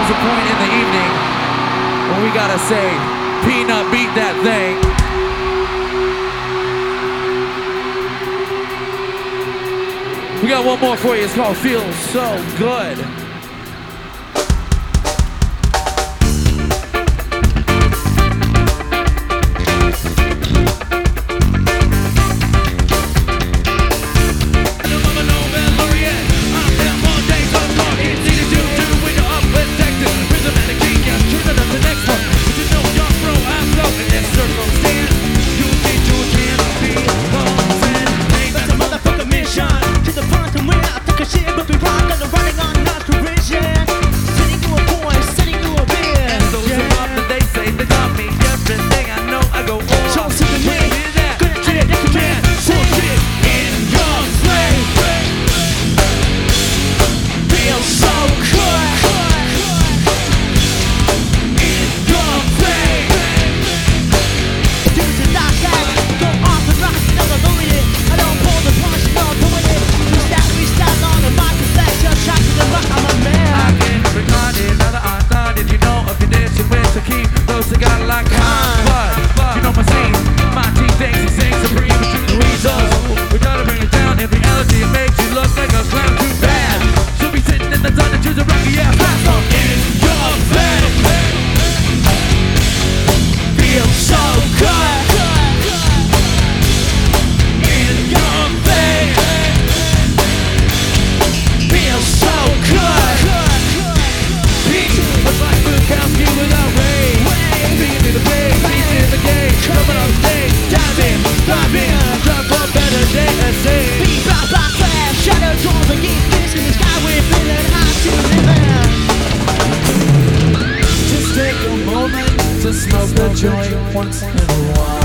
comes a point in the evening when we gotta say, Peanut, beat that thing. We got one more for you, it's called Feels So Good. Smoke the joint once in a while.